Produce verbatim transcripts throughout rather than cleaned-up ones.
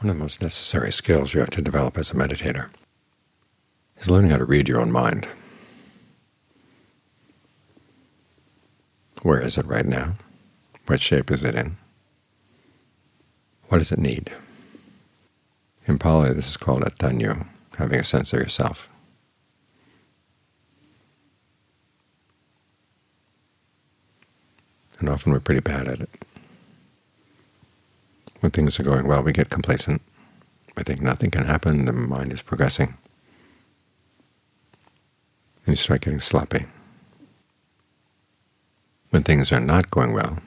One of the most necessary skills you have to develop as a meditator is learning how to read your own mind. Where is it right now? What shape is it in? What does it need? In Pali, this is called attanyo, having a sense of yourself. And often we're pretty bad at it. When things are going well, we get complacent. We think nothing can happen, the mind is progressing. And you start getting sloppy. When things are not going well,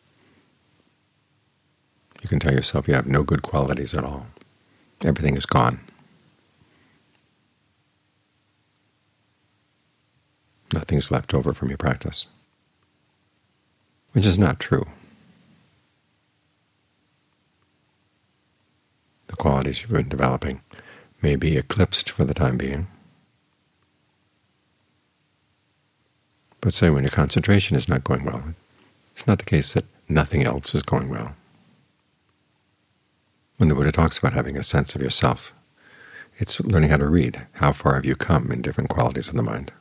you can tell yourself you have no good qualities at all. Everything is gone. Nothing's left over from your practice, which is not true. The qualities you've been developing may be eclipsed for the time being. But say when your concentration is not going well, it's not the case that nothing else is going well. When the Buddha talks about having a sense of yourself, it's learning how to read. How far have you come in different qualities of the mind?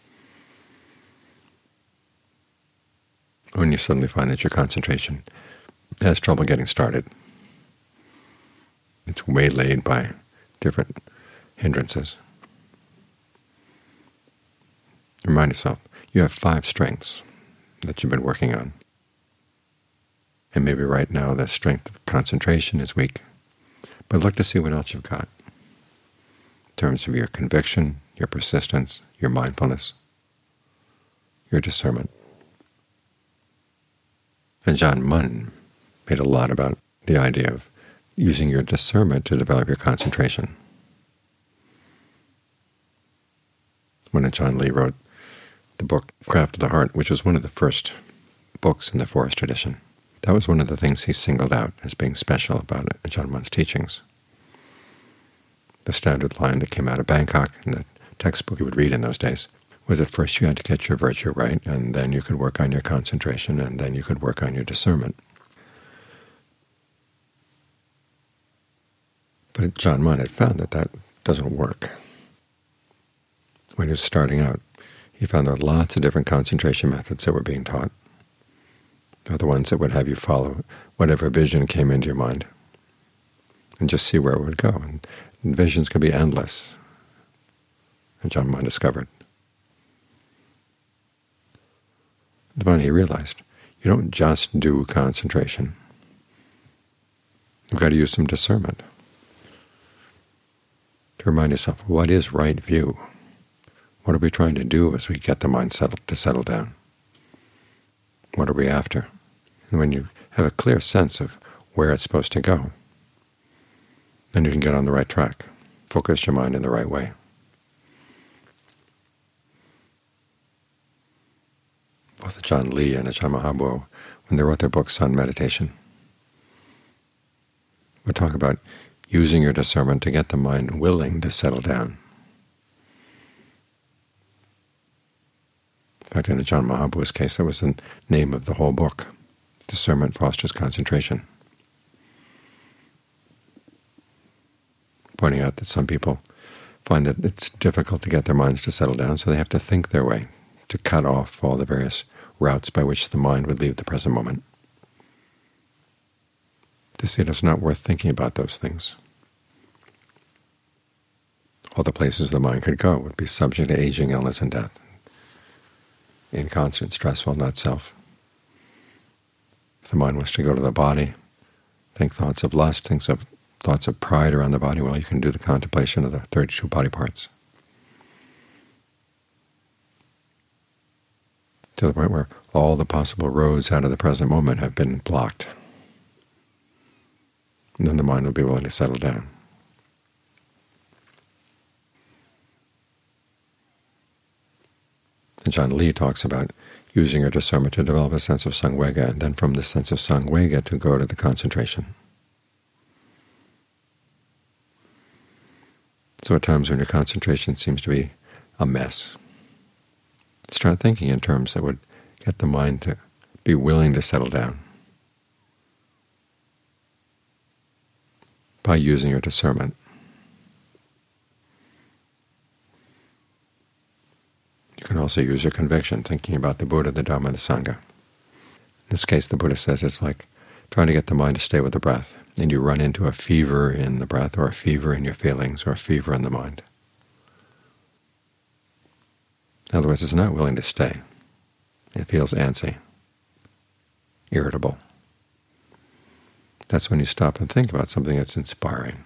When you suddenly find that your concentration has trouble getting started, it's waylaid by different hindrances, remind yourself you have five strengths that you've been working on. And maybe right now the strength of concentration is weak, but look to see what else you've got in terms of your conviction, your persistence, your mindfulness, your discernment. Ajaan Mun made a lot about the idea of using your discernment to develop your concentration. When Ajaan Lee wrote the book Craft of the Heart, which was one of the first books in the Forest tradition, that was one of the things he singled out as being special about Ajaan Mun's teachings. The standard line that came out of Bangkok in the textbook you would read in those days was that first you had to get your virtue right, and then you could work on your concentration, and then you could work on your discernment. But Ajaan Mun had found that that doesn't work. When he was starting out, he found there were lots of different concentration methods that were being taught. They're the ones that would have you follow whatever vision came into your mind and just see where it would go. And, and visions could be endless, Ajaan Mun discovered. The moment he realized, you don't just do concentration. You've got to use some discernment to remind yourself, what is right view? What are we trying to do as we get the mind settled, to settle down? What are we after? And when you have a clear sense of where it's supposed to go, then you can get on the right track, focus your mind in the right way. Both Ajaan Lee and Ajaan Mahabua, when they wrote their books on meditation, would talk about using your discernment to get the mind willing to settle down. In fact, in Ajaan Mahabua's case, that was the name of the whole book, Discernment Fosters Concentration, pointing out that some people find that it's difficult to get their minds to settle down, so they have to think their way to cut off all the various routes by which the mind would leave the present moment, to see that it's not worth thinking about those things. All the places the mind could go would be subject to aging, illness, and death. Inconstant, stressful, not self. If the mind wants to go to the body, think thoughts of lust, think of thoughts of pride around the body, well, you can do the contemplation of the thirty-two body parts, to the point where all the possible roads out of the present moment have been blocked. And then the mind will be willing to settle down. Ajaan Lee talks about using your discernment to develop a sense of samvega, and then from the sense of samvega to go to the concentration. So at times when your concentration seems to be a mess, start thinking in terms that would get the mind to be willing to settle down by using your discernment. You can also use your conviction, thinking about the Buddha, the Dharma, and the Sangha. In this case, the Buddha says it's like trying to get the mind to stay with the breath, and you run into a fever in the breath, or a fever in your feelings, or a fever in the mind. In other words, it's not willing to stay. It feels antsy, irritable. That's when you stop and think about something that's inspiring.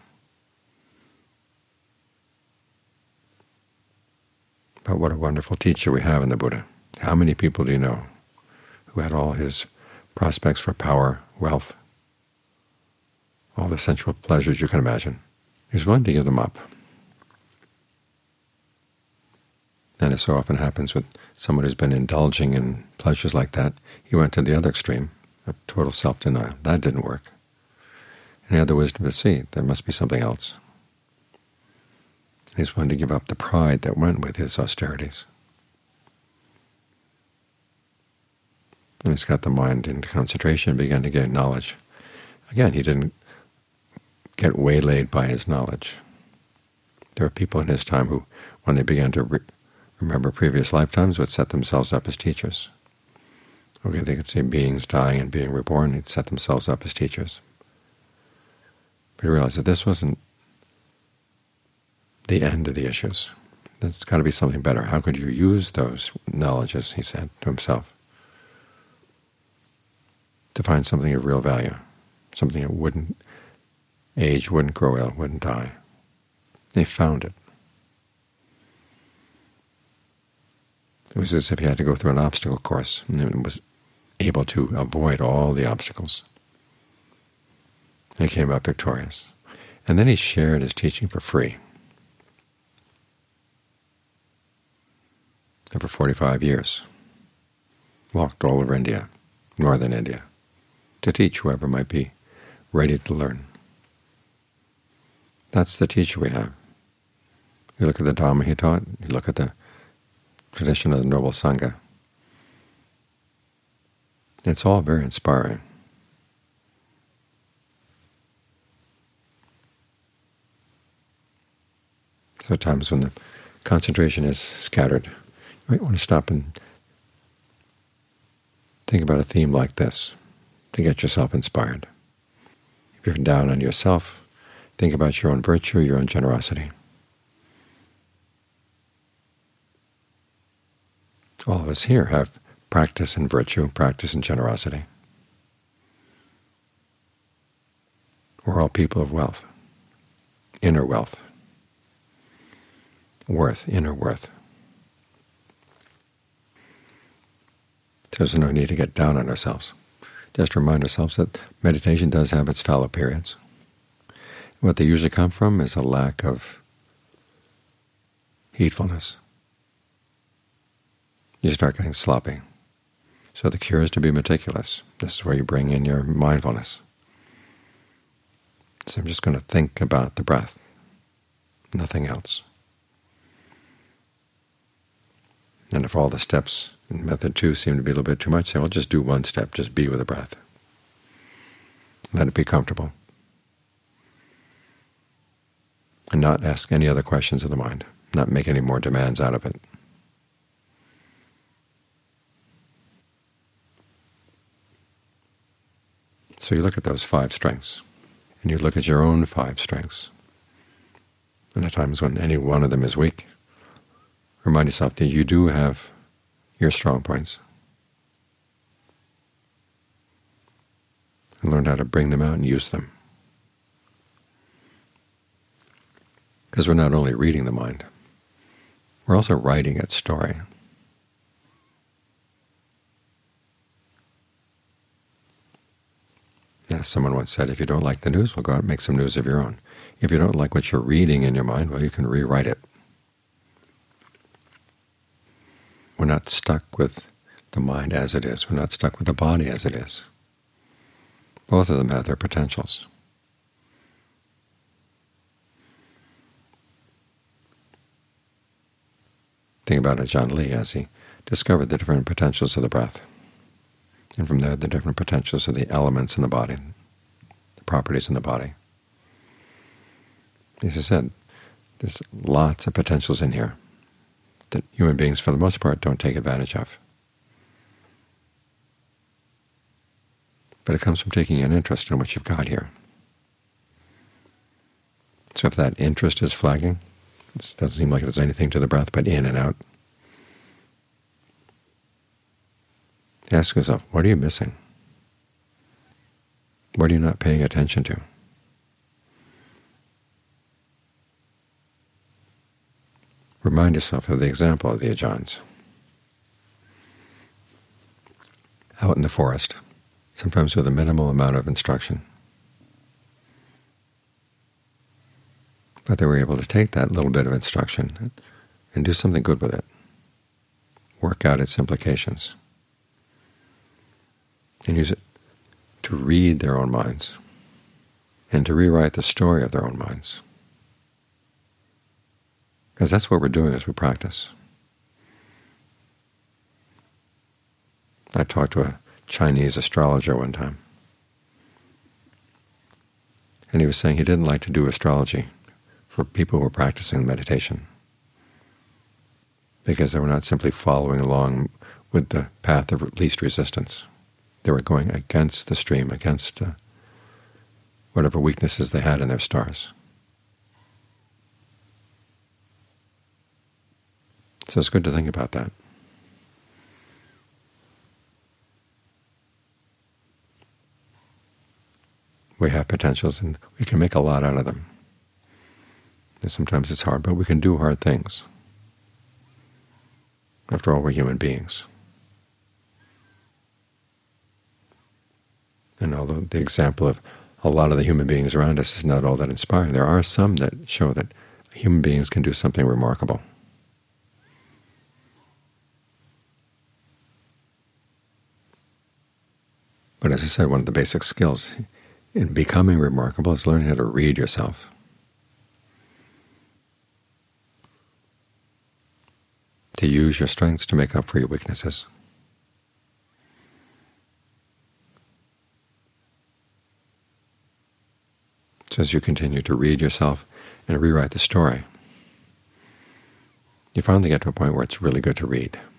But what a wonderful teacher we have in the Buddha. How many people do you know who had all his prospects for power, wealth, all the sensual pleasures you can imagine? He was willing to give them up. And as so often happens with someone who's been indulging in pleasures like that, he went to the other extreme, of total self-denial. That didn't work. And he had the wisdom to see there must be something else. He's willing to give up the pride that went with his austerities. And he's got the mind into concentration and began to gain knowledge. Again, he didn't get waylaid by his knowledge. There were people in his time who, when they began to re remember previous lifetimes, would set themselves up as teachers. Okay, they could see beings dying and being reborn, they'd set themselves up as teachers. But he realized that this wasn't the end of the issues. There's got to be something better. How could you use those knowledges, he said to himself, to find something of real value, something that wouldn't age, wouldn't grow ill, wouldn't die? They found it. It was as if he had to go through an obstacle course and was able to avoid all the obstacles. He came out victorious. And then he shared his teaching for free. And for forty-five years, walked all over India, northern India, to teach whoever might be ready to learn. That's the teacher we have. You look at the Dhamma he taught, you look at the tradition of the Noble Sangha. It's all very inspiring. So at times when the concentration is scattered, you might want to stop and think about a theme like this to get yourself inspired. If you're down on yourself, think about your own virtue, your own generosity. All of us here have practice in virtue, practice in generosity. We're all people of wealth, inner wealth, worth, inner worth. There's no need to get down on ourselves. Just remind ourselves that meditation does have its fallow periods. What they usually come from is a lack of heedfulness. You start getting sloppy. So the cure is to be meticulous. This is where you bring in your mindfulness. So I'm just going to think about the breath, nothing else. And if all the steps in method two seem to be a little bit too much, say, well, just do one step, just be with the breath. Let it be comfortable. And not ask any other questions of the mind, not make any more demands out of it. So you look at those five strengths, and you look at your own five strengths. And at times when any one of them is weak, remind yourself that you do have your strong points, and learn how to bring them out and use them. Because we're not only reading the mind, we're also writing its story. As someone once said, if you don't like the news, well, go out and make some news of your own. If you don't like what you're reading in your mind, well, you can rewrite it. We're not stuck with the mind as it is. We're not stuck with the body as it is. Both of them have their potentials. Think about Ajaan Lee as he discovered the different potentials of the breath. And from there, the different potentials of the elements in the body, the properties in the body. As I said, there's lots of potentials in here that human beings, for the most part, don't take advantage of. But it comes from taking an interest in what you've got here. So if that interest is flagging, it doesn't seem like there's anything to the breath but in and out, ask yourself, what are you missing? What are you not paying attention to? Remind yourself of the example of the Ajahns. Out in the forest, sometimes with a minimal amount of instruction, but they were able to take that little bit of instruction and do something good with it, work out its implications, and use it to read their own minds and to rewrite the story of their own minds. Because that's what we're doing as we practice. I talked to a Chinese astrologer one time, and he was saying he didn't like to do astrology for people who were practicing meditation because they were not simply following along with the path of least resistance. They were going against the stream, against uh, whatever weaknesses they had in their stars. So it's good to think about that. We have potentials, and we can make a lot out of them. And sometimes it's hard, but we can do hard things. After all, we're human beings. And although the example of a lot of the human beings around us is not all that inspiring, there are some that show that human beings can do something remarkable. But as I said, one of the basic skills in becoming remarkable is learning how to read yourself. To use your strengths to make up for your weaknesses. So as you continue to read yourself and rewrite the story, you finally get to a point where it's really good to read.